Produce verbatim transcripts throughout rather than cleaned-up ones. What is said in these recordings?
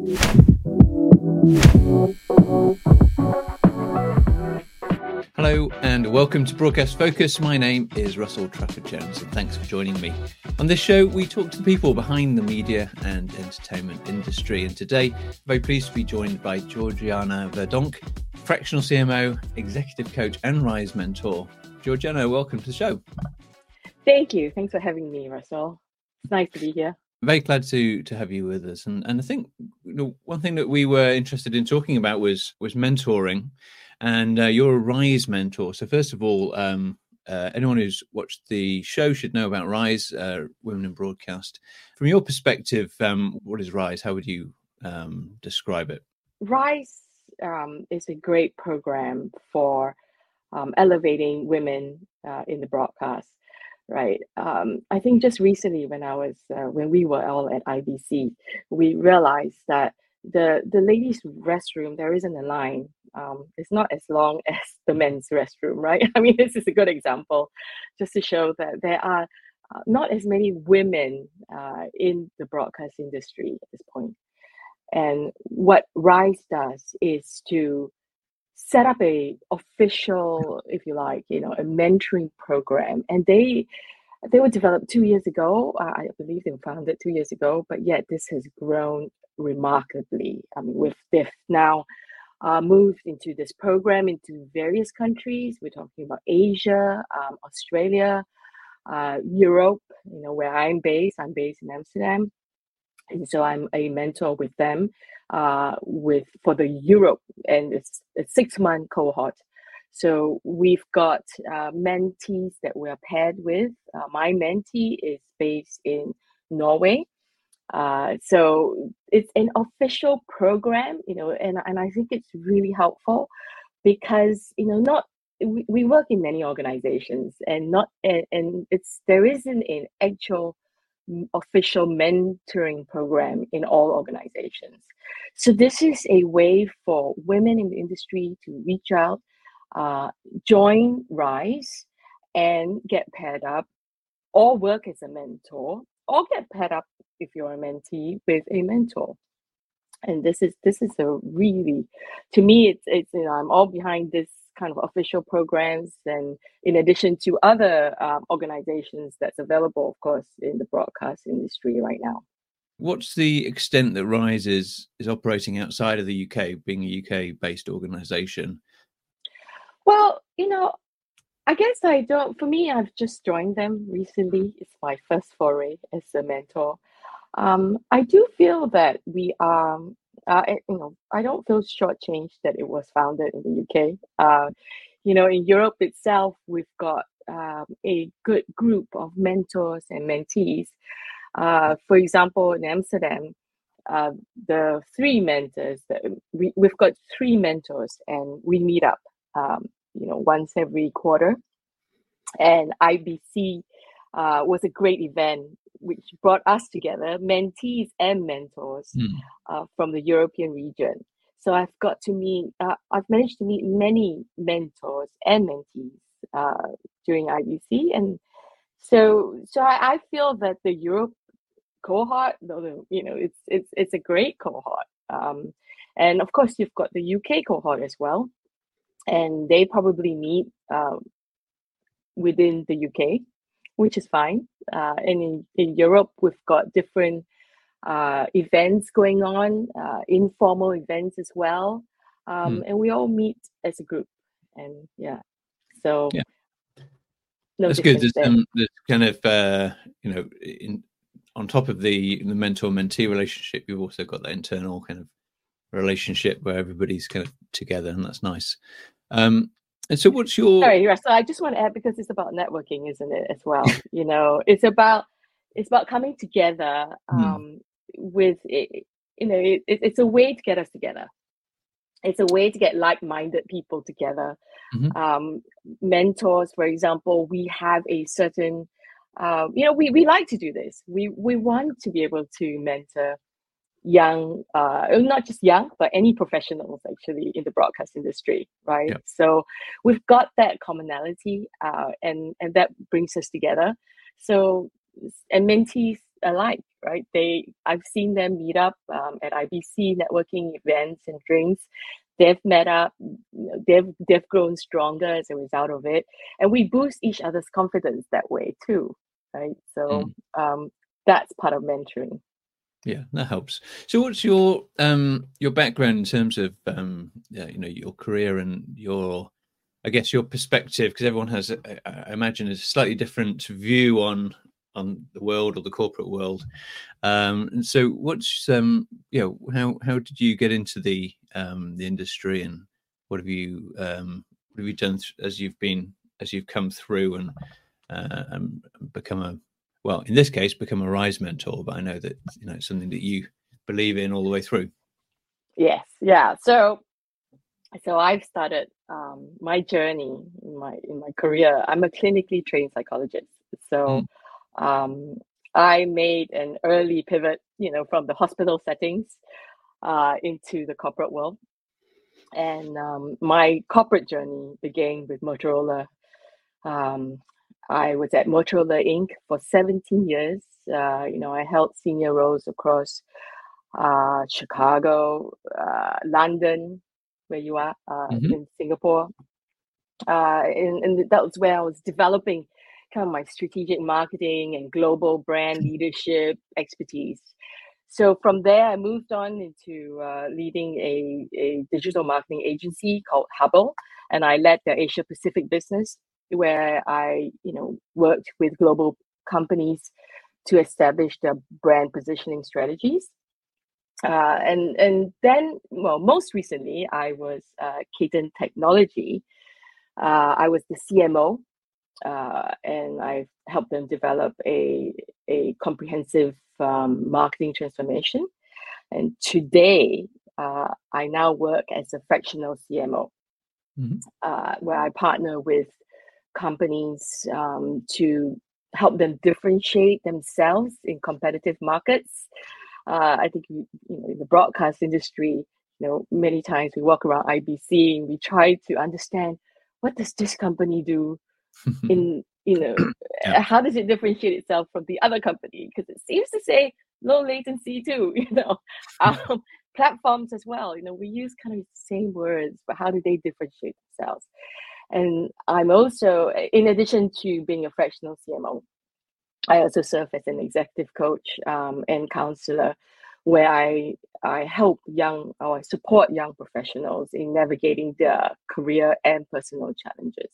Hello and welcome to Broadcast Focus. My name is Russell Trafford-Jones and thanks for joining me. On this show, we talk to the people behind the media and entertainment industry. And today, I'm very pleased to be joined by Georgiana Verdonk, fractional C M O, executive coach and RISE mentor. Georgiana, welcome to the show. Thank you. Thanks for having me, Russell. It's nice to be here. Very glad to to have you with us. And and I think you know, one thing that we were interested in talking about was was mentoring. And uh, you're a RISE mentor. So first of all, um, uh, anyone who's watched the show should know about RISE, uh, Women in Broadcast. From your perspective, um, what is RISE? How would you um, describe it? RISE um, is a great program for um, elevating women uh, in the broadcast, right? Um, I think just recently when I was, uh, when we were all at I B C, we realized that the the ladies' restroom, there isn't a line. Um, it's not as long as the men's restroom, right? I mean, this is a good example just to show that there are uh, not as many women uh, in the broadcast industry at this point. And what RISE does is to set up a official, if you like, you know, a mentoring program. And they they were developed two years ago. Uh, I believe they were founded two years ago, but yet this has grown remarkably. I mean, with they've now uh, moved into this program into various countries. We're talking about Asia, um, Australia, uh, Europe, you know, where I'm based. I'm based in Amsterdam. And so I'm a mentor with them uh, with for the Europe, and it's a six-month cohort. So we've got uh, mentees that we're paired with. Uh, my mentee is based in Norway. Uh, so it's an official program, you know, and, and I think it's really helpful because, you know, not we, we work in many organizations and not and, and it's there isn't an actual official mentoring program in all organizations. So this is a way for women in the industry to reach out, uh, join RISE and get paired up or work as a mentor or get paired up if you're a mentee with a mentor. And this is this is a really, to me, it's it's you know I'm all behind this kind of official programs, and in addition to other um, organizations that's available, of course, in the broadcast industry right now. What's the extent that RISE is is operating outside of the U K, being a U K-based organization? Well, you know, I guess I don't. For me, I've just joined them recently. It's my first foray as a mentor. Um, I do feel that we are, uh, you know, I don't feel shortchanged that it was founded in the U K. Uh, you know, in Europe itself, we've got um, a good group of mentors and mentees. Uh, for example, in Amsterdam, uh, the three mentors, that we, we've got three mentors and we meet up, um, you know, once every quarter. And I B C uh, was a great event which brought us together, mentees and mentors mm. uh, from the European region. So I've got to meet, uh, I've managed to meet many mentors and mentees uh, during I B C. And so so I, I feel that the Europe cohort, you know, it's it's it's a great cohort. Um, and of course, you've got the U K cohort as well. And they probably meet uh, within the U K, which is fine. Uh, and in, in Europe, we've got different uh, events going on, uh, informal events as well. Um, hmm. And we all meet as a group. And yeah, so. Yeah. No That's good. There's, um, there's kind of, uh, you know, in, on top of the, the mentor-mentee relationship, you've also got that internal kind of relationship where everybody's kind of together, and that's nice. Um, And so what's your... Sorry, so I just want to add, because it's about networking, isn't it, as well? You know, it's about it's about coming together um, hmm. with, it, you know, it, it's a way to get us together. It's a way to get like-minded people together. Mm-hmm. Um, mentors, for example, we have a certain, uh, you know, we, we like to do this. We, we want to be able to mentor young, uh, not just young, but any professionals actually in the broadcast industry, right? Yep. So we've got that commonality, uh, and and that brings us together. So, and mentees alike, right? They, I've seen them meet up um, at I B C networking events and drinks. They've met up, they've they've grown stronger as a result of it, and we boost each other's confidence that way too, right? So Mm. um, that's part of mentoring. Yeah, that helps. So, what's your um your background in terms of um yeah, you know, your career and your, I guess, your perspective? Because everyone has, a- I I imagine, a slightly different view on on the world or the corporate world. Um, and so, what's um you know, how how did you get into the um the industry, and what have you um what have you done th- as you've been as you've come through and uh, and become a, well, in this case, become a Rise mentor? But I know that, you know, it's something that you believe in all the way through. Yes, yeah. So so I've started um, my journey in my in my career. I'm a clinically trained psychologist. So Mm. um, I made an early pivot, you know, from the hospital settings uh, into the corporate world. And um, my corporate journey began with Motorola. Um, I was at Motorola Incorporated for seventeen years. Uh, you know, I held senior roles across uh, Chicago, uh, London, where you are, uh, Hmm. in Singapore. Uh, and, and that was where I was developing kind of my strategic marketing and global brand leadership expertise. So from there, I moved on into uh, leading a, a digital marketing agency called Hubble, and I led the Asia Pacific business, where I, you know, worked with global companies to establish their brand positioning strategies. Uh, and and then, well, most recently, I was uh, Cadent Technology. Uh, I was the C M O, uh, and I've helped them develop a a comprehensive um, marketing transformation. And today, uh, I now work as a fractional C M O, Hmm. uh, where I partner with companies um, to help them differentiate themselves in competitive markets. Uh, I think you know, in the broadcast industry, you know, many times we walk around I B C and we try to understand, what does this company do in, you know, Yeah. how does it differentiate itself from the other company? Because it seems to say low latency too, you know. Um, platforms as well, you know, we use kind of the same words, but how do they differentiate themselves? And I'm also, in addition to being a fractional C M O, I also serve as an executive coach um, and counselor, where I I help young, or I support young professionals in navigating their career and personal challenges.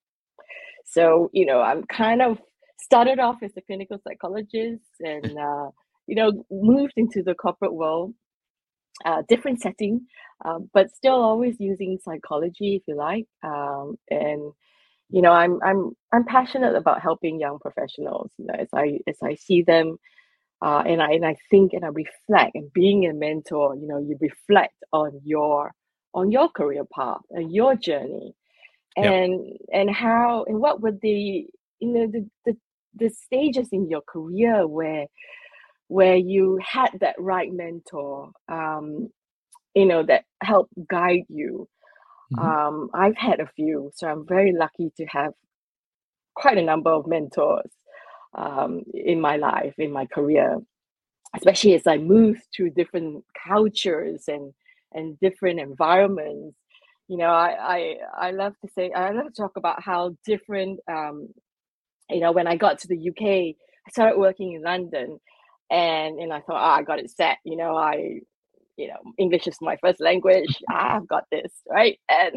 So, you know, I'm kind of started off as a clinical psychologist, and uh, you know, moved into the corporate world, uh, different setting, uh, but still always using psychology, if you like. Um, and you know, I'm I'm I'm passionate about helping young professionals. You know, as I as I see them, uh, and I and I think and I reflect. And being a mentor, you know, you reflect on your on your career path and your journey, Yeah. and and how and what were the, you know, the the, the stages in your career where where you had that right mentor, um, you know, that helped guide you. Hmm. Um, I've had a few, so I'm very lucky to have quite a number of mentors um, in my life, in my career, especially as I moved through different cultures and and different environments. You know, I I, I love to say I love to talk about how different. Um, you know, when I got to the U K, I started working in London, and and I thought, oh, I got it set. You know, I you know, English is my first language. Ah, I've got this, right? And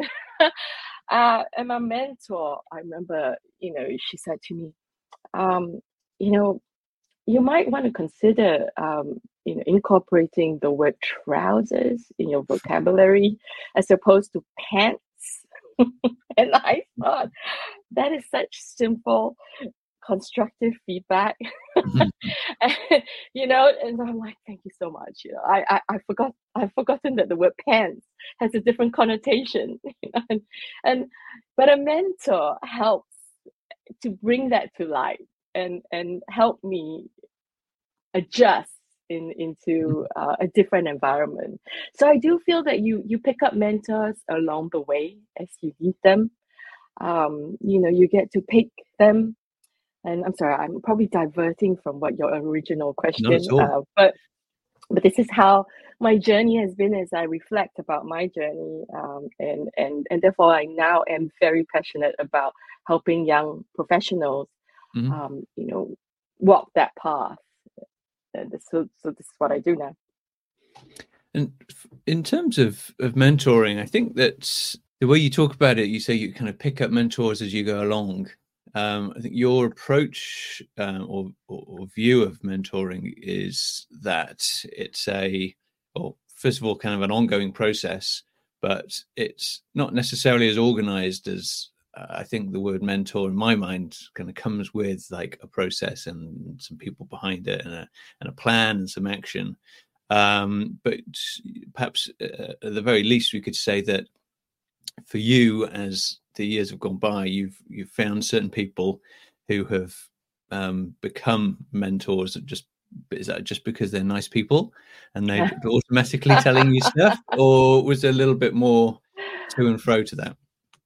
uh, and my mentor, I remember, you know, she said to me, um, you know, you might want to consider, um, you know, incorporating the word trousers in your vocabulary as opposed to pants. And I thought that is such simple, constructive feedback. Hmm. And, you know, and I'm like, thank you so much. You know, I, I, I forgot, I've forgotten that the word pants has a different connotation. You know? and, and, but a mentor helps to bring that to light, and, and help me adjust in into uh, a different environment. So I do feel that you you pick up mentors along the way as you meet them. Um, you know, you get to pick them and I'm sorry, I'm probably diverting from what your original Not question, at all. uh, but but this is how my journey has been as I reflect about my journey, um, and and and therefore I now am very passionate about helping young professionals, Mhm. um, you know, walk that path. And so so this is what I do now. And f- in terms of of mentoring, I think that the way you talk about it, you say you kind of pick up mentors as you go along. Um, I think your approach um, or, or, or view of mentoring is that it's a, well, first of all, kind of an ongoing process, but it's not necessarily as organized as uh, I think the word mentor in my mind kind of comes with like a process and some people behind it and a, and a plan and some action. Um, but perhaps uh, at the very least, we could say that for you, as the years have gone by, you've you've found certain people who have um, become mentors. Just is that just because they're nice people and they're automatically telling you stuff, or was there a little bit more to and fro to that?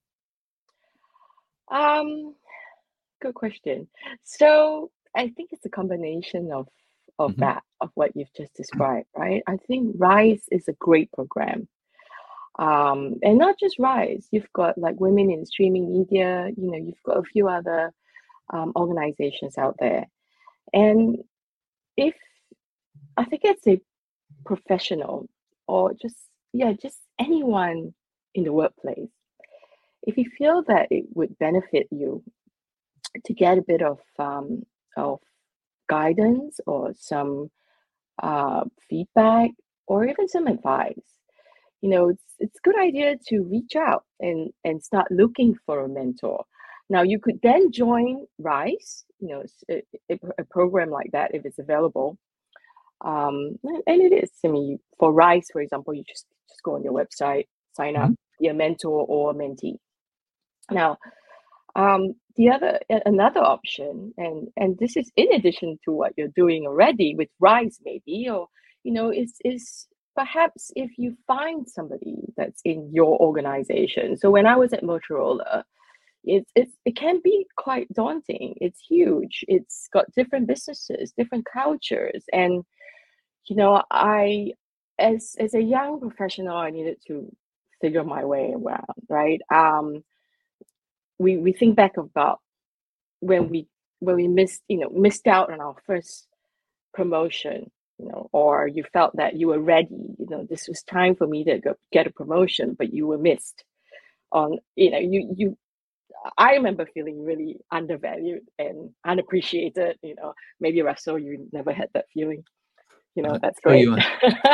um, Good question. So I think it's a combination of of Hmm. that, of what you've just described, right? I think RISE is a great program. Um, and not just RISE, you've got like Women in Streaming Media, you know, you've got a few other um, organizations out there. And if I think it's a professional or just, yeah, just anyone in the workplace, if you feel that it would benefit you to get a bit of um, of guidance or some uh, feedback or even some advice, you know, it's it's a good idea to reach out and and start looking for a mentor. Now you could then join RISE, you know, a, a, a program like that if it's available. Um, and it is. I mean, for RISE, for example, you just just go on your website, sign up, Hmm. be a mentor or a mentee. Now, um, the other another option, and and this is in addition to what you're doing already with RISE, maybe, or you know, is is perhaps if you find somebody that's in your organization. So when I was at Motorola, it's it's it can be quite daunting. It's huge. It's got different businesses, different cultures, and you know, I as as a young professional, I needed to figure my way around, right? Um, we we think back about when we when we missed you know missed out on our first promotion, you know or you felt that you were ready, you know this was time for me to go get a promotion, but you were missed on you know you you I remember feeling really undervalued and unappreciated. You know maybe Russell, you never had that feeling. you know Uh, that's so great. you are.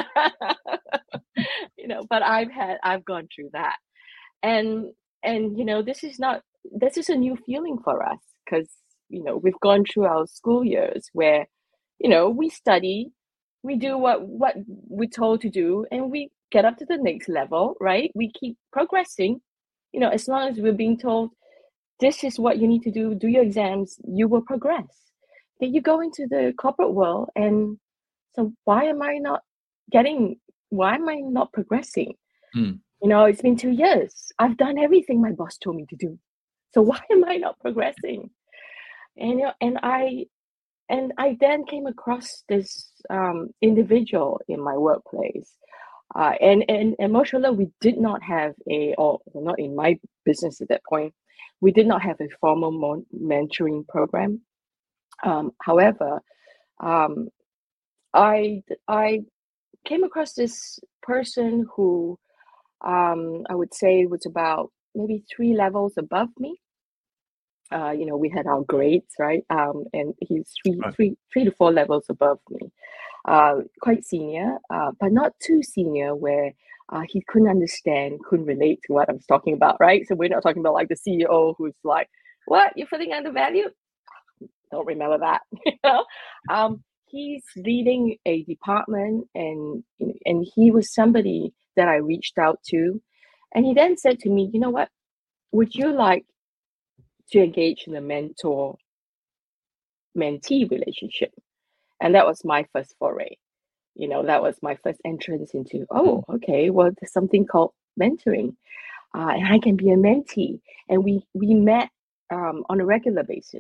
you know but I've had I've gone through that. And and you know this is not this is a new feeling for us, because you know we've gone through our school years where you know we study, we do what what we're told to do, and we get up to the next level, right? We keep progressing, you know as long as we're being told this is what you need to do, do your exams, you will progress. Then you go into the corporate world, and so why am I not getting why am I not progressing? Mm. you know, it's been two years. I've done everything my boss told me to do. So why am I not progressing? And you know, and I and I then came across this um, individual in my workplace. Uh, and and and Motorola, we did not have a, or well, not in my business at that point, we did not have a formal mon- mentoring program. Um, however, um, I I came across this person who um, I would say was about maybe three levels above me. Uh, you know, we had our grades, right? Um, and he's three, Right. three, three to four levels above me. Uh, quite senior, uh, but not too senior where uh, he couldn't understand, couldn't relate to what I was talking about, right? So we're not talking about like the C E O who's like, "What? You're feeling undervalued?" Don't remember that, you know. Um, he's leading a department, and and he was somebody that I reached out to, and he then said to me, "You know what? Would you like to engage in a mentor mentee relationship?" And that was my first foray. You know, that was my first entrance into, Mm. oh, okay, well, there's something called mentoring, uh, and I can be a mentee. And we we met um, on a regular basis.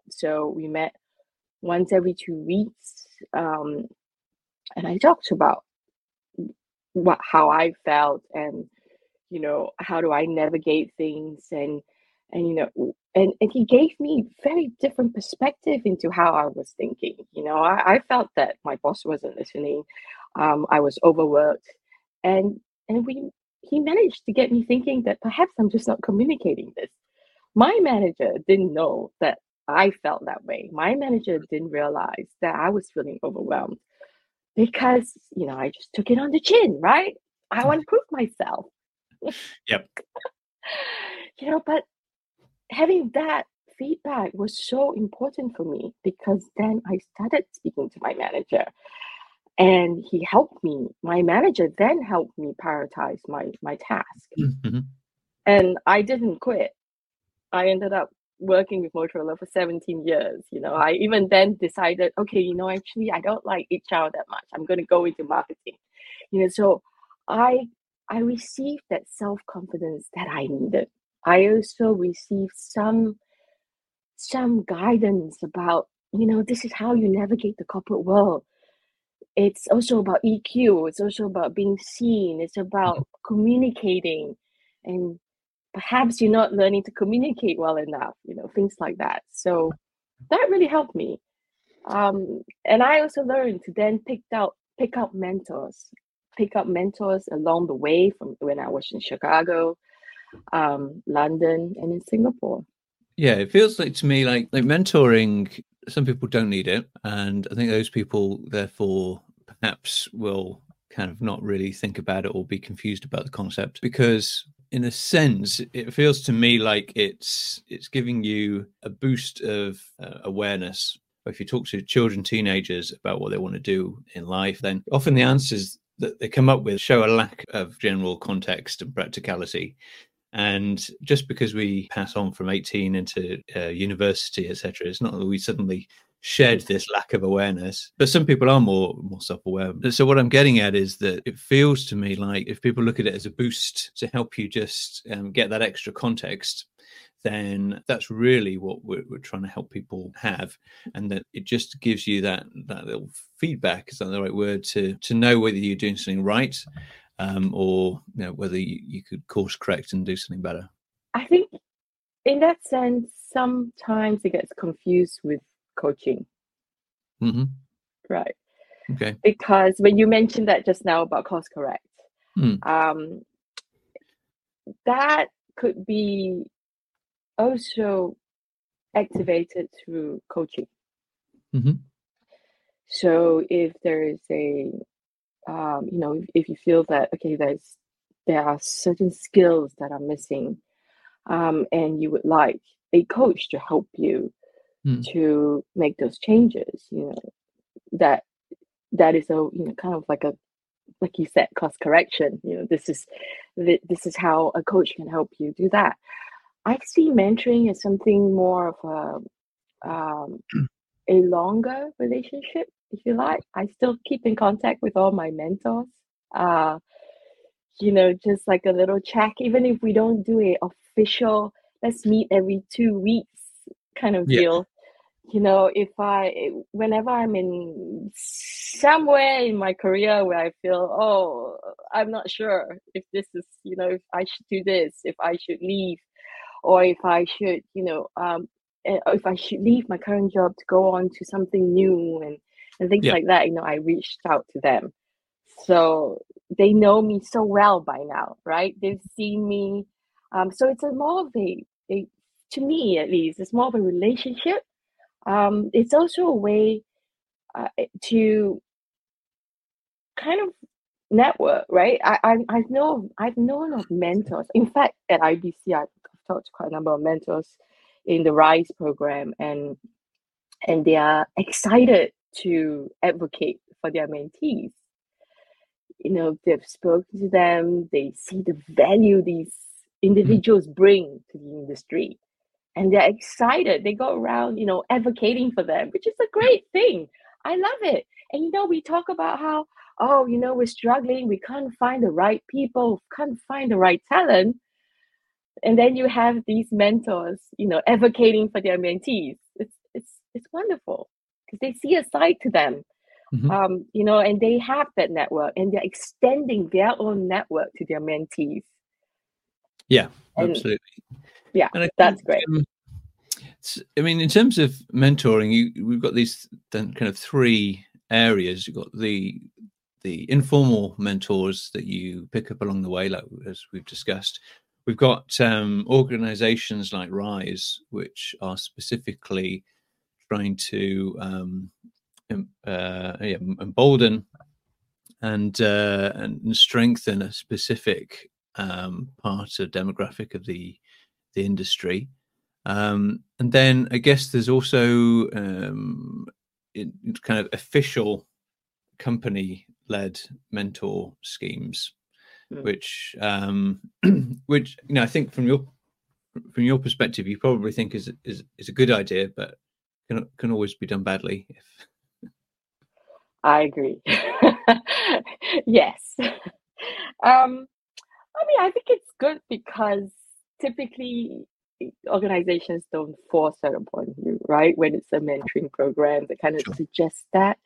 So we met once every two weeks, um, and I talked about what how I felt, and you know how do I navigate things, and and you know and and he gave me very different perspective into how I was thinking. You know, I, I felt that my boss wasn't listening. Um, I was overworked, and and we he managed to get me thinking that perhaps I'm just not communicating this. My manager didn't know that I felt that way. My manager didn't realize that I was feeling overwhelmed because, you know, I just took it on the chin, right? I want to prove myself. Yep. You know, but having that feedback was so important for me because then I started speaking to my manager and he helped me. My manager then helped me prioritize my my task. Mm-hmm. And I didn't quit. I ended up working with Motorola for seventeen years. You know, I even then decided, okay, you know, actually I don't like H R that much. I'm going to go into marketing. You know, so I I received that self-confidence that I needed. I also received some some guidance about, you know, this is how you navigate the corporate world. It's also about E Q, it's also about being seen, it's about communicating, and perhaps you're not learning to communicate well enough, you know, things like that. So that really helped me. Um, and I also learned to then pick out pick up mentors, pick up mentors along the way from when I was in Chicago, um, London, and in Singapore. Yeah, it feels like to me like like mentoring. Some people don't need it, and I think those people therefore perhaps will kind of not really think about it or be confused about the concept, because in a sense it feels to me like it's it's giving you a boost of uh, awareness. If you talk to children, teenagers about what they want to do in life, then often the answers that they come up with show a lack of general context and practicality. And just because we pass on from eighteen into uh, university, et cetera, it's not that we suddenly shed this lack of awareness. But some people are more more self-aware. So what I'm getting at is that it feels to me like if people look at it as a boost to help you just um, get that extra context, then that's really what we're, we're trying to help people have, and that it just gives you that that little feedback, is that the right word, to to know whether you're doing something right, um, or you know, whether you, you could course correct and do something better. I think in that sense, sometimes it gets confused with coaching, Mm-hmm. right? Okay. Because when you mentioned that just now about course correct, Mm. um, that could be also activated through coaching. Mm-hmm. So if there is a, um, you know, if, if you feel that okay, there's there are certain skills that are missing, um, and you would like a coach to help you Mm. to make those changes, you know, that that is a you know kind of like a like you said course correction. You know, this is this is how a coach can help you do that. I see mentoring as something more of a um, a longer relationship, if you like. I still keep in contact with all my mentors. Uh, you know, just like a little check, even if we don't do a official, let's meet every two weeks kind of Yeah. deal. You know, if I, whenever I'm in somewhere in my career where I feel, oh, I'm not sure if this is, you know, if I should do this, if I should leave, or if I should, you know, um, eh, if I should leave my current job to go on to something new, and, and things Yeah. like that, you know, I reached out to them. So they know me so well by now, right? They've seen me. Um, so it's a more of a, a, to me at least, it's more of a relationship. Um, it's also a way uh, to kind of network, right? I, I I've known I've known of mentors. In fact, at I B C, I've talked to quite a number of mentors in the RISE program, and and they are excited to advocate for their mentees. You know, they've spoken to them, they see the value these individuals bring to the industry, and they're excited. They go around, you know, advocating for them, which is a Yeah. great thing. I love it. And you know, we talk about how, oh, you know, we're struggling, we can't find the right people, can't find the right talent. And then you have these mentors, you know, advocating for their mentees. It's it's it's wonderful because they see a side to them, Mhm. um, you know, and they have that network and they're extending their own network to their mentees. Yeah, And absolutely. yeah, And I think, that's great. um, s- I mean, in terms of mentoring, you we've got these then kind of three areas. You've got the the informal mentors that you pick up along the way, like as we've discussed. We've got um, organizations like Rise, which are specifically trying to um, em- uh, yeah, embolden and uh, and strengthen a specific um, part of demographic of the the industry. Um, and then I guess there's also um, it, it's kind of official company led mentor schemes, Mm. which um, which you know I think from your from your perspective you probably think is is is a good idea, but can can always be done badly. If I agree. Yes. Um, I mean, I think it's good because typically organizations don't force that upon you, right? When it's a mentoring program, they kind of sure, suggest that.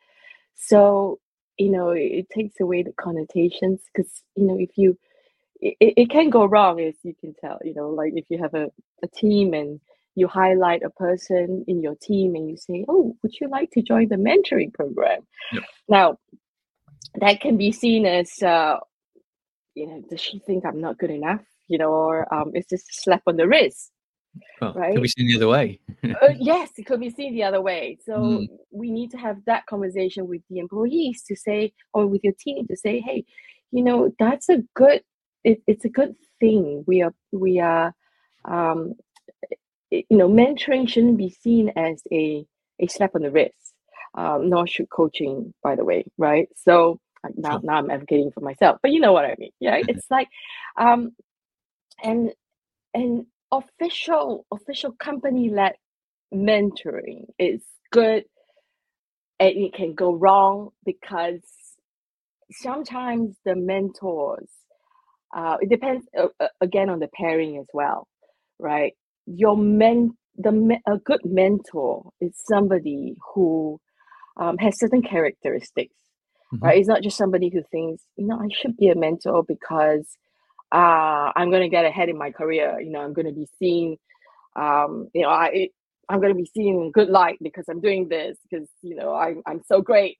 So, you know, it, it takes away the connotations because, you know, if you, it, it it can go wrong as you can tell, you know, like if you have a, a team and you highlight a person in your team and you say, oh, would you like to join the mentoring program? yep. Now, that can be seen as, uh, you know, does she think I'm not good enough? You know, or um, it's just a slap on the wrist, Well, can right? be seen the other way. Uh, yes, it could be seen the other way. So Mm, we need to have that conversation with the employees to say, or with your team to say, hey, you know, that's a good, it, it's a good thing. We are, we are, um, it- you know, mentoring shouldn't be seen as a, a slap on the wrist, um, nor should coaching, by the way, right? So uh, now, sure. now I'm advocating for myself, but you know what I mean, yeah? It's like, um, and and official official company led mentoring is good, and it can go wrong because sometimes the mentors, uh, it depends uh, uh, again on the pairing as well, right? Your men the me- a good mentor is somebody who um, has certain characteristics, Hmm. right? It's not just somebody who thinks, you know, I should be a mentor because uh, I'm going to get ahead in my career. You know, I'm going to be seen, um, you know, I, it, I'm going to be seen in good light because I'm doing this because, you know, I, I'm so great.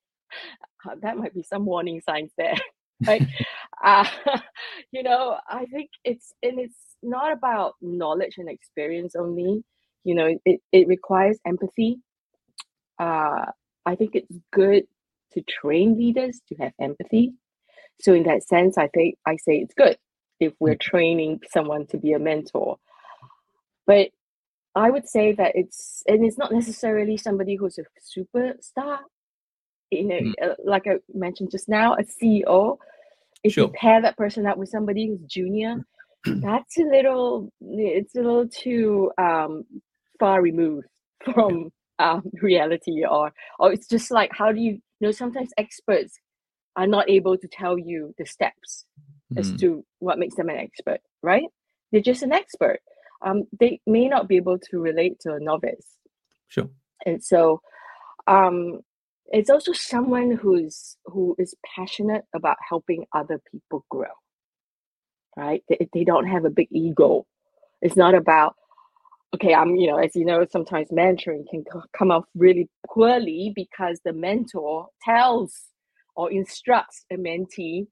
Uh, that might be some warning signs there, right? Uh, you know, I think it's, and it's not about knowledge and experience only. You know, it, it requires empathy. Uh, I think it's good to train leaders to have empathy. So in that sense, I think I say it's good if we're training someone to be a mentor. But I would say that it's, and it's not necessarily somebody who's a superstar. You know, Mm, uh, like I mentioned just now, a C E O. If you sure. pair that person up with somebody who's junior, that's a little, it's a little too um, far removed Yeah. from um, reality, or or it's just like, how do you, you know, sometimes experts are not able to tell you the steps as Mm, to what makes them an expert, right? They're just an expert. Um, they may not be able to relate to a novice. sure. And so um, it's also someone who's who is passionate about helping other people grow, right? They, they don't have a big ego. It's not about, okay, I'm, you know, as you know, sometimes mentoring can c- come off really poorly because the mentor tells or instructs a mentee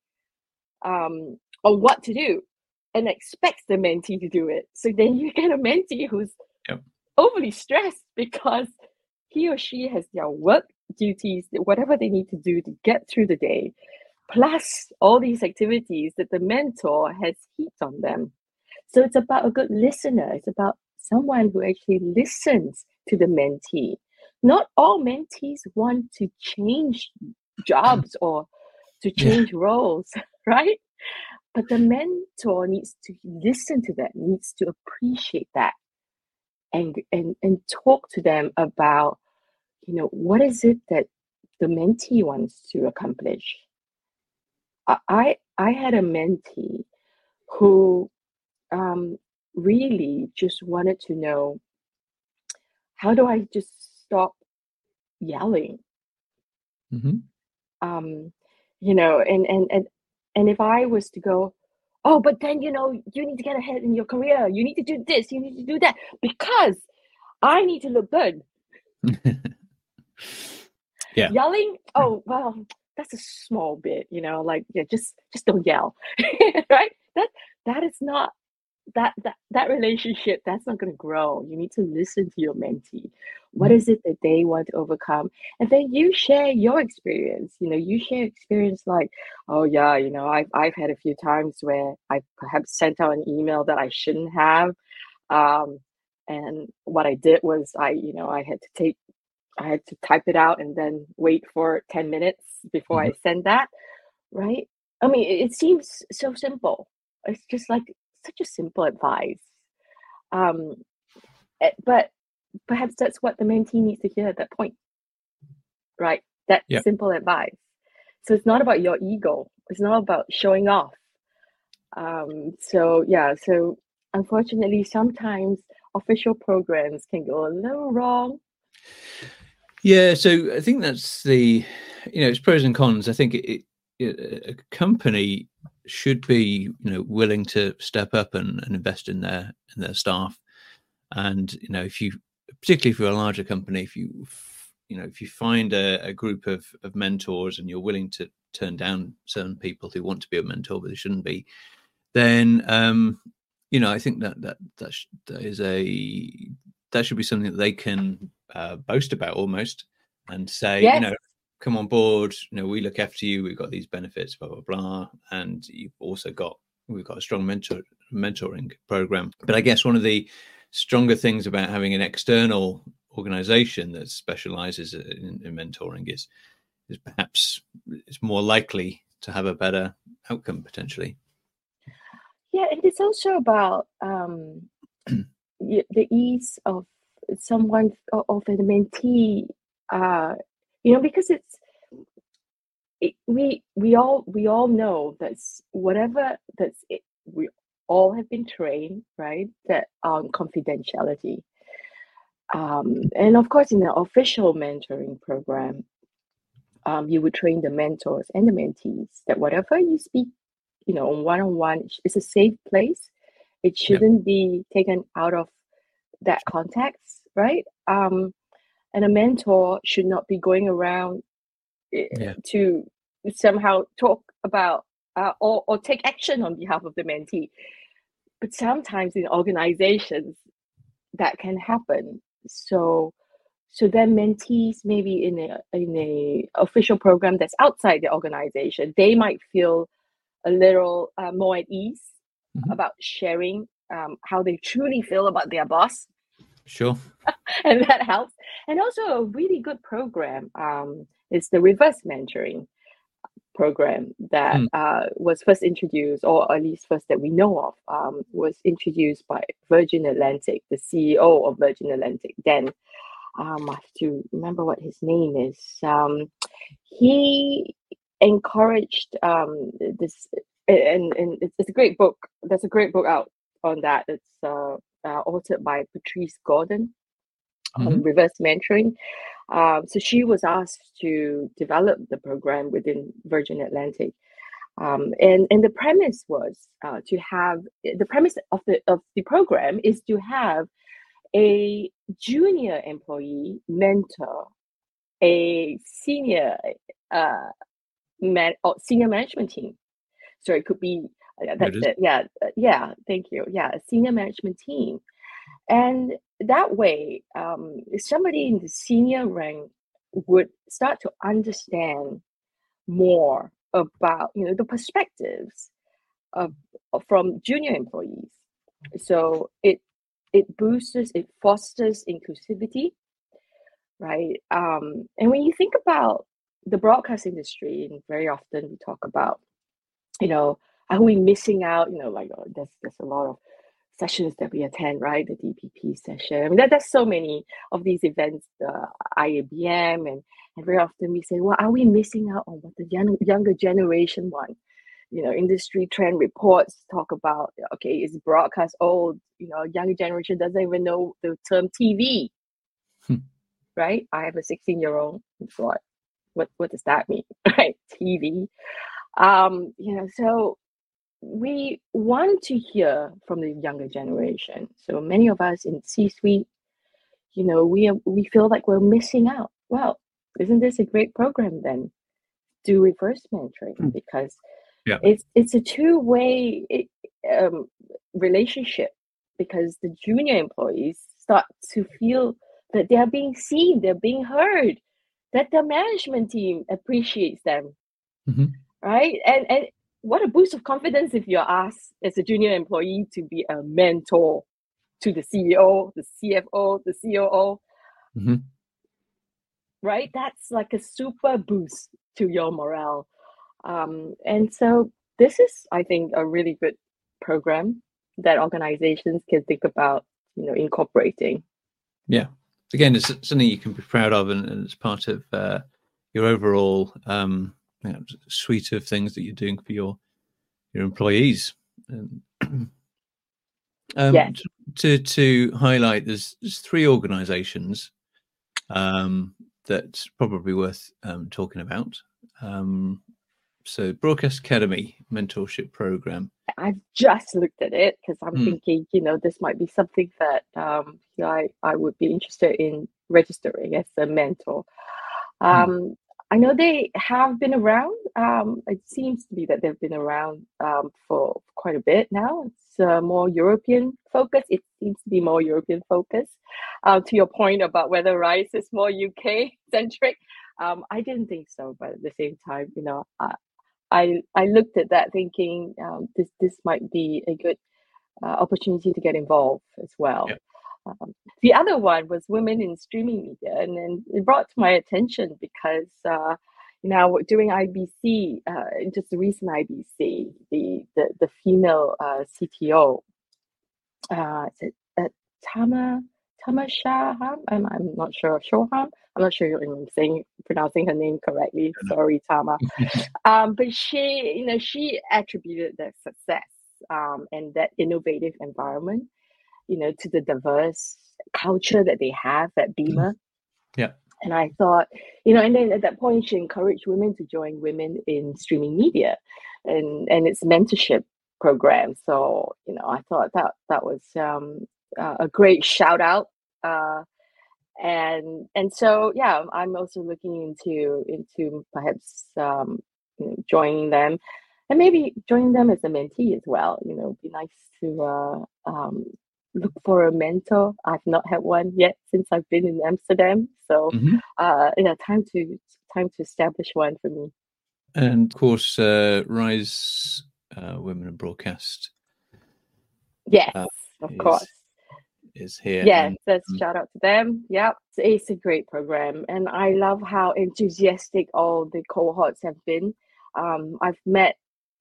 um, on what to do and expects the mentee to do it. So then you get a mentee who's Yep. overly stressed because he or she has their work duties, whatever they need to do to get through the day, plus all these activities that the mentor has heaped on them. So it's about a good listener. It's about someone who actually listens to the mentee. Not all mentees want to change jobs or to Yeah. change roles, right? But the mentor needs to listen to that, needs to appreciate that, and and and talk to them about, you know, what is it that the mentee wants to accomplish. I I, I had a mentee who um, really just wanted to know how do I just stop yelling? Mm-hmm. Um, you know, and and and and if I was to go, oh, but then you know, you need to get ahead in your career. You need to do this. You need to do that because I need to look good. Yeah. Yelling, oh well, that's a small bit, you know, like yeah, just just don't yell, right? That that is not that that that relationship that's not going to grow. You need to listen to your mentee. What Mhm. is it that they want to overcome? And then you share your experience. You know, you share experience like, oh yeah, you know, I've I've had a few times where I perhaps sent out an email that I shouldn't have. Um, and what I did was I, you know, I had to take I had to type it out and then wait for ten minutes before Mhm. I send that, right? I mean, it, it seems so simple. It's just like such a simple advice. Um, eh, but perhaps that's what the mentee needs to hear at that point, right? That Yeah. simple advice. So it's not about your ego. It's not about showing off. Um, so yeah, so unfortunately, sometimes official programs can go a little wrong. Yeah, so I think that's the, you know, it's pros and cons. I think it, it, a company should be, you know, willing to step up and, and invest in their in their staff. And you know, if you, particularly if you're a larger company, if you, you know, if you find a, a group of of mentors and you're willing to turn down certain people who want to be a mentor but they shouldn't be, then um, you know, I think that that that, sh- that is a that should be something that they can uh, boast about almost and say, you Yes. know, come on board. You know, we look after you. We've got these benefits, blah blah blah, and you've also got we've got a strong mentor mentoring program. But I guess one of the stronger things about having an external organization that specializes in, in mentoring is is perhaps it's more likely to have a better outcome potentially. Yeah, and it's also about um, y- the ease of someone o- of a mentee, uh, you know, because it's it, we we all we all know that's whatever that's it, we all have been trained, right? That on confidentiality, um, and of course, in the official mentoring program, um, you would train the mentors and the mentees that whatever you speak, you know, on one on one, it's a safe place. It Yeah. shouldn't be taken out of that context, right? Um, and a mentor should not be going around eh, Yeah. to somehow talk about uh, or, or take action on behalf of the mentee. But sometimes in organizations that can happen. So so then mentees maybe in a in a official program that's outside the organization, they might feel a little uh, more at ease Mhm. about sharing um, how they truly feel about their boss, Sure. and that helps. And also, a really good program um, is the reverse mentoring program that Mm. uh, was first introduced, or at least first that we know of, um, was introduced by Virgin Atlantic, the C E O of Virgin Atlantic. Then um, I have to remember what his name is. Um, he encouraged um, this, and, and it's, it's a great book. There's a great book out on that. It's uh, uh, authored by Patrice Gordon on Mhm. reverse mentoring. Um, so she was asked to develop the program within Virgin Atlantic. Um, and, and the premise was uh, to have the premise of the of the program is to have a junior employee mentor a senior uh, man or senior management team. So it could be uh, There it that's is. it. Yeah, uh, yeah. Thank you. Yeah, a senior management team, and that way, um, somebody in the senior rank would start to understand more about you know the perspectives of, of from junior employees. So it it boosts, it fosters inclusivity, right? Um, and when you think about the broadcast industry, and very often we talk about, you know, are we missing out? You know, like oh, there's there's a lot of sessions that we attend, right? The D P P session. I mean, there, there's so many of these events, uh, I A B M, and and very often we say, well, are we missing out on what the young, younger generation want? You know, industry trend reports talk about, okay, is broadcast old? You know, younger generation doesn't even know the term T V, Hmm. right? I have a sixteen year old. What, what, what does that mean, right? T V. Um, you know, so we want to hear from the younger generation. So many of us in C-suite, you know, we are, we feel like we're missing out. Well, isn't this a great program then? Do reverse mentoring Hmm. because Yeah. it's it's a two-way um, relationship because the junior employees start to feel that they are being seen, they're being heard, that the management team appreciates them, Mm-hmm. right? And and what a boost of confidence if you're asked as a junior employee to be a mentor to the C E O, the C F O, the C O O, Mm-hmm. right? That's like a super boost to your morale. Um, and so this is, I think, a really good program that organizations can think about, you know, incorporating. Yeah. Again, it's something you can be proud of, and, and it's part of uh, your overall um, you know, suite of things that you're doing for your your employees. And, um, Yes. to to highlight, there's, there's three organisations um, that's probably worth um, talking about. Um, so, Broadcast Academy Mentorship Program. I've just looked at it because I'm Hmm. thinking, you know, this might be something that um, you know, I, I would be interested in registering as a mentor. Um, Hmm. I know they have been around. Um, it seems to be that they've been around um, for quite a bit now. It's uh, more European focused. It seems to be more European focused. Uh, to your point about whether RISE is more U K centric, um, I didn't think so. But at the same time, you know, I I, I looked at that thinking um, this this might be a good uh, opportunity to get involved as well. Yeah. Um, the other one was women in streaming media, and then it brought to my attention because uh, you know during I B C, uh, just the recent I B C, the the the female uh, C T O, uh, is it uh, Tama Tama Shaham? I'm I'm not sure. Shoham? I'm not sure if I'm saying pronouncing her name correctly. Sorry, Tama. Um, but she, you know, she attributed that success um, and that innovative environment, you know, to the diverse culture that they have at Beamer. Yeah. And I thought, you know, and then at that point, she encouraged women to join women in streaming media, and and its mentorship program. So, you know, I thought that that was um, uh, a great shout out. Uh, and and so yeah, I'm also looking into into perhaps um, you know, joining them, and maybe joining them as a mentee as well. You know, it'd be nice to uh, um, look for a mentor. I've not had one yet since I've been in Amsterdam, so Mm-hmm. uh, yeah, time to time to establish one for me. And of course, uh, RISE uh, Women in Broadcast Yes, uh, of is course. is here, Yes, and let's um, shout out to them. Yep, it's a great program, and I love how enthusiastic all the cohorts have been. Um, I've met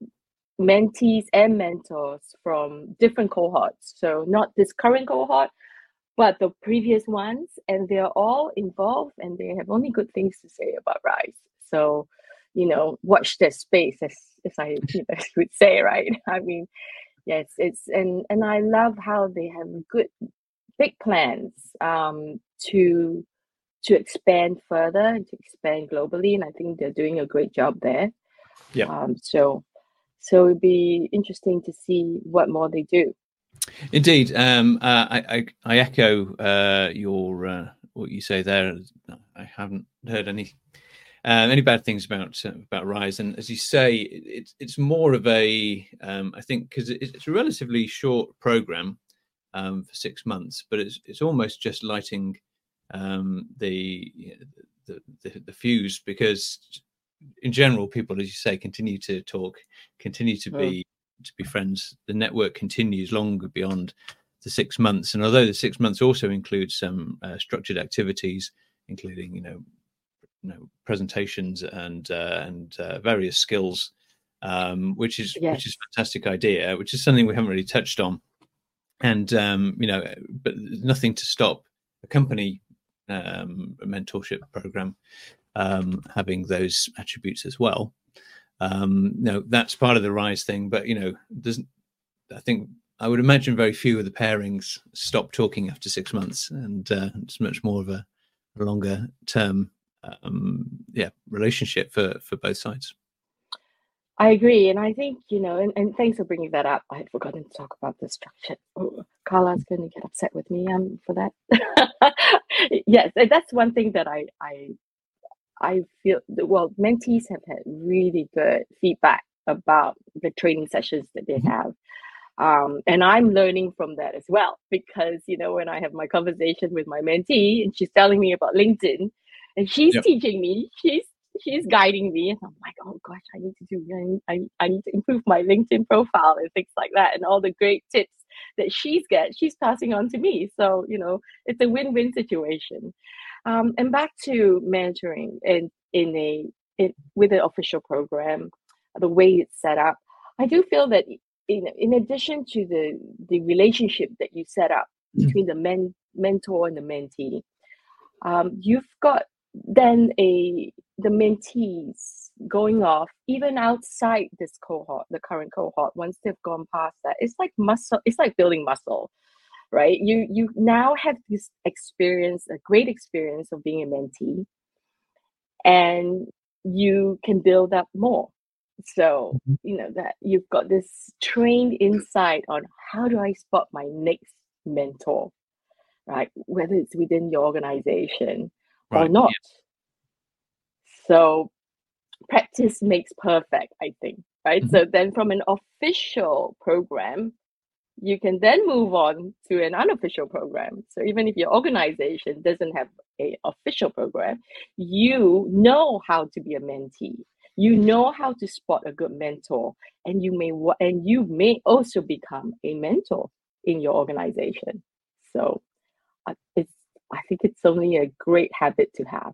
mentees and mentors from different cohorts, so not this current cohort, but the previous ones, and they're all involved, and they have only good things to say about RISE. So, you know, watch their space, as as I you know, would say, right? I mean, yes, it's and and I love how they have good big plans um, to to expand further and to expand globally, and I think they're doing a great job there. yeah, Um, so so it'd be interesting to see what more they do. indeed. Um, uh, I, I I echo uh, your uh, what you say there. I haven't heard any um, any bad things about uh, about RISE, and as you say, it, it's it's more of a um, I think because it, it's a relatively short program um, for six months, but it's it's almost just lighting um, the, the the the fuse, because in general, people, as you say, continue to talk, continue to Mm. be to be friends. The network continues longer beyond the six months, and although the six months also includes some uh, structured activities, including you know, you know presentations and uh, and uh, various skills, um, which is Yes. which is a fantastic idea, which is something we haven't really touched on. And um, you know, but there's nothing to stop a company um, a mentorship program um, having those attributes as well. Um, no, that's part of the RISE thing, but you know, doesn't I think I would imagine very few of the pairings stop talking after six months, and uh, it's much more of a longer term um, yeah relationship for for both sides. I agree. And I think, you know, and, and thanks for bringing that up. I had forgotten to talk about the structure. Oh, Carla's going to get upset with me um, for that. Yes, and that's one thing that I, I, I feel, well, mentees have had really good feedback about the training sessions that they have. Um, and I'm learning from that as well, because, you know, when I have my conversation with my mentee and she's telling me about LinkedIn and she's Yep. teaching me, she's she's guiding me, and I'm like, oh gosh, I need to do, I, I need to improve my LinkedIn profile and things like that, and all the great tips that she's get, she's passing on to me. So, you know, it's a win-win situation. Um, and back to mentoring in in a in, with an official program, the way it's set up, I do feel that in in addition to the the relationship that you set up between the men mentor and the mentee, um, you've got then a the mentees going off even outside this cohort, the current cohort. Once they've gone past that, it's like muscle. It's like building muscle, right? You you now have this experience, a great experience of being a mentee, and you can build up more. So, you know, that you've got this trained insight on how do I spot my next mentor, right? Whether it's within your organization or Right. not. Yeah. So practice makes perfect, I think, right? Mhm. So then from an official program, you can then move on to an unofficial program. So even if your organization doesn't have an official program, you know how to be a mentee. You know how to spot a good mentor, and you may and you may also become a mentor in your organization. So uh, it's I think it's only a great habit to have.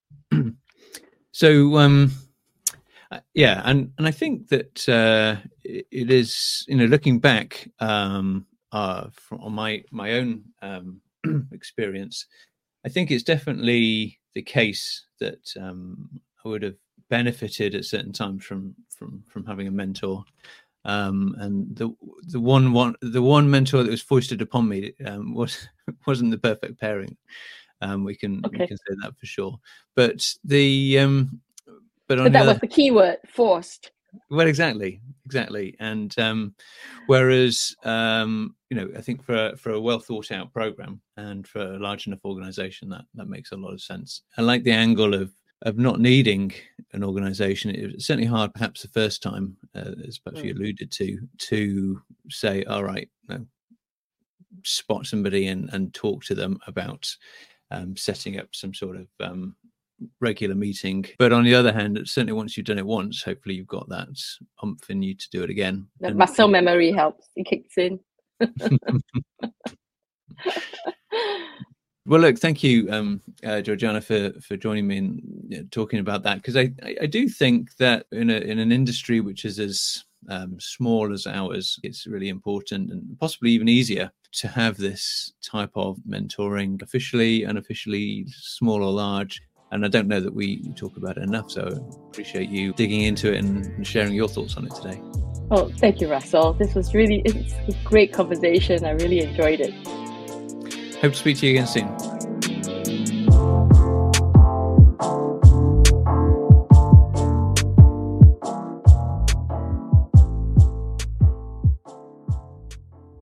So um, yeah, and and I think that uh, it, it is, you know, looking back um, uh, from on my my own um, experience, I think it's definitely the case that um, I would have benefited at certain times from from from having a mentor. Um, and the the one one the one mentor that was foisted upon me um, was wasn't the perfect pairing. Um, we can Okay. we can say that for sure. But the um, but on But the that other, was the key word, forced. well, exactly, exactly. And um, whereas um, you know, I think for for a well thought out program and for a large enough organization, that that makes a lot of sense. I like the angle of of not needing an organization. It's certainly hard, perhaps the first time, uh, as perhaps mm. you alluded to, to say, all right, no, spot somebody and, and talk to them about um, setting up some sort of um, regular meeting. But on the other hand, certainly once you've done it once, hopefully you've got that umph in you to do it again. The and, muscle and... memory helps. It kicks in. Well, look, thank you, um, uh, Georgiana, for for joining me and you know, talking about that, because I, I, I do think that in a in an industry which is as um, small as ours, it's really important and possibly even easier to have this type of mentoring, officially, unofficially, small or large. And I don't know that we talk about it enough, so I appreciate you digging into it and, and sharing your thoughts on it today. Oh, thank you, Russell. This was really it's a great conversation. I really enjoyed it. Hope to speak to you again soon.